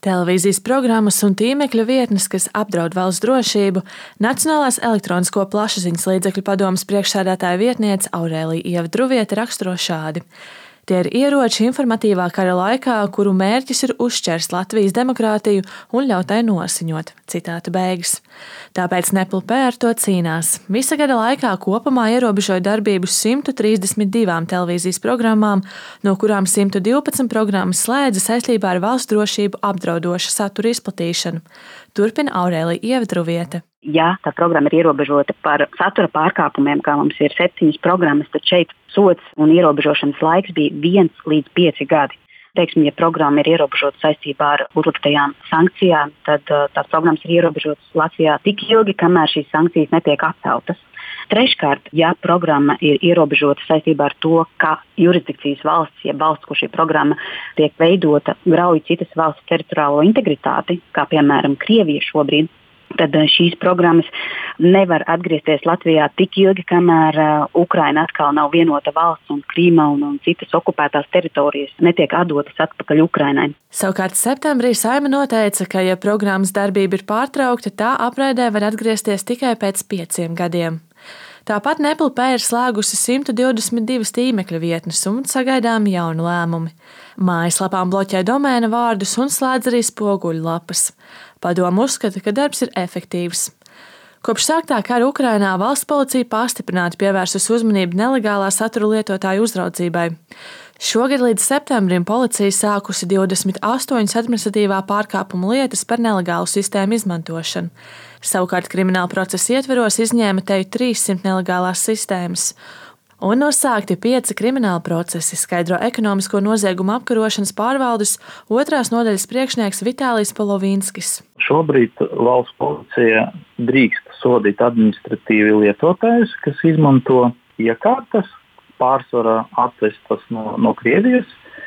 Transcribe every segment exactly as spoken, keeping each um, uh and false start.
Televīzijas programmas un tīmekļa vietnes, kas apdraud valsts drošību, Nacionālās elektronisko plašsaziņas līdzekļu padomes priekšsēdētāja vietniece Aurēlija Ieva Druviete raksturo šādi. Tie ir ieroči informatīvā kara laikā, kuru mērķis ir uzšķerst Latvijas demokrātiju un ļaut tai nosiņot. Citāta beigas. Tāpēc N E P L P ar to cīnās. Visa gada laikā kopumā ierobežoja darbību simt trīsdesmit divām televīzijas programmām, no kurām simt divpadsmit programmas slēdza saistībā ar valsts drošību apdraudoša satura izplatīšanu. Turpina Aurēlija Ieva Druviete. Ja tā programma ir ierobežota par satura pārkāpumiem, kā mums ir septiņas programmas, tad šeit sods un ierobežošanas laiks bija viens līdz pieci gadi. Teiksim, ja programma ir ierobežota saistībā ar uzliktajām sankcijām, tad uh, tās programmas ir ierobežotas Latvijā tik ilgi, kamēr šīs sankcijas netiek atceltas. Treškārt, ja programma ir ierobežota saistībā ar to, ka jurisdikcijas valsts, ja valsts, kur šī programma tiek veidota, grauj citas valsts teritoriālo integritāti, kā piemēram Krievija šobrīd, tad šīs programmas nevar atgriezties Latvijā tik ilgi, kamēr uh, Ukraina atkal nav vienota valsts un Krīma un, un citas okupētās teritorijas netiek atdotas atpakaļ Ukrainai. Savukārt septembrī Saeima noteica, ka, ja programmas darbība ir pārtraukta, tā apraidē var atgriezties tikai pēc pieciem gadiem. Tāpat N E P L P ir slēgusi simt divdesmit divas tīmekļa vietnes un sagaidāmi jauni lēmumi. Mājaslapām bloķē domēna vārdus un slēdz arī spoguļu lapas. Padome uzskata, ka darbs ir efektīvs. Kopš sāktā kara Ukrainā valsts policija pastiprināti pievērsus uzmanību nelegālā satura lietotāju uzraudzībai. Šogad līdz septembrim policija sākusi divdesmit astoņas administratīvā pārkāpuma lietas par nelegālu sistēmu izmantošanu. Savukārt krimināla procesa ietveros izņēma teju trīssimt nelegālās sistēmas. Un nosākti pieci krimināla procesi, skaidro ekonomisko noziegumu apkarošanas pārvaldes otrās nodaļas priekšnieks Vitālijs Polovīnskis. Šobrīd valsts policija drīkst sodīt administratīvi lietotājus, kas izmanto iekārtas, pārsvarā atvestas no, no Krievijas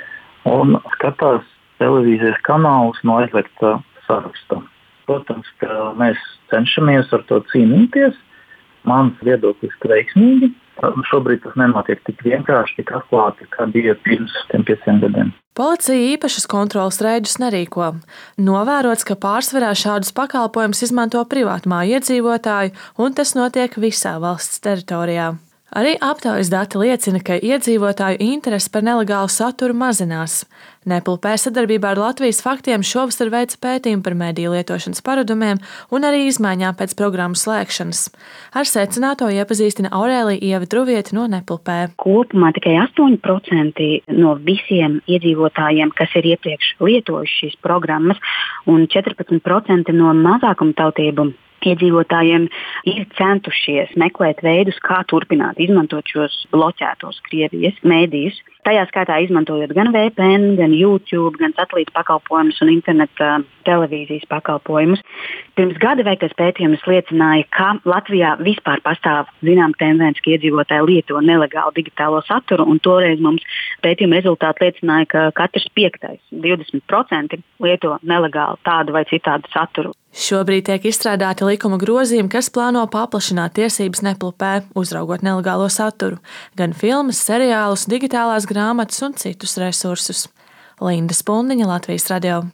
un skatās televīzijas kanālus no aizliegta saraksta. Protams, ka mēs cenšamies ar to cīnīties. Mans viedoklis ir veiksmīgi. Šobrīd tas nenotiek tik vienkārši, tik atklāti, kā bija pirms tiem pieciem gadiem. Policija īpašas kontroles reidus nerīko. Novērots, ka pārsvarā šādus pakalpojumus izmanto privātmāju iedzīvotāji, un tas notiek visā valsts teritorijā. Arī aptaujas dati liecina, ka iedzīvotāju interese par nelegālu saturu mazinās. N E P L P sadarbībā ar Latvijas faktiem šovasar veica pētījumu par mediju lietošanas paradumiem un arī izmaiņām pēc programmu slēgšanas. Ar secināto iepazīstina Aurēlija Ieva Druviete no N E P L P. Kopumā tikai astoņi procenti no visiem iedzīvotājiem, kas ir iepriekš lietojuši šīs programmas, un četrpadsmit procenti no mazākumtautību iedzīvotājiem ir centušies meklēt veidus, kā turpināt izmantot šos bloķētos Krievijas mēdījus. Tajā skaitā izmantojot gan V P N, gan YouTube, gan satelīta pakalpojumus un interneta televīzijas pakalpojumus. Pirms gada veiktais pētījums liecināja, ka Latvijā vispār pastāv zinām tendence, ka iedzīvotāji lieto nelegālu digitālo saturu, un toreiz mums pētījuma rezultāti liecināja, ka katrs piektais, divdesmit procenti lieto nelegālu tādu vai citādu saturu. Šobrīd tiek izstrādāti likuma grozījumi, kas plāno paplašināt tiesības N E P L P, uzraugot nelegālo saturu, gan filmas, seriālus, digitālās grāmatas un citus resursus. Linda Spundiņa, Latvijas radio.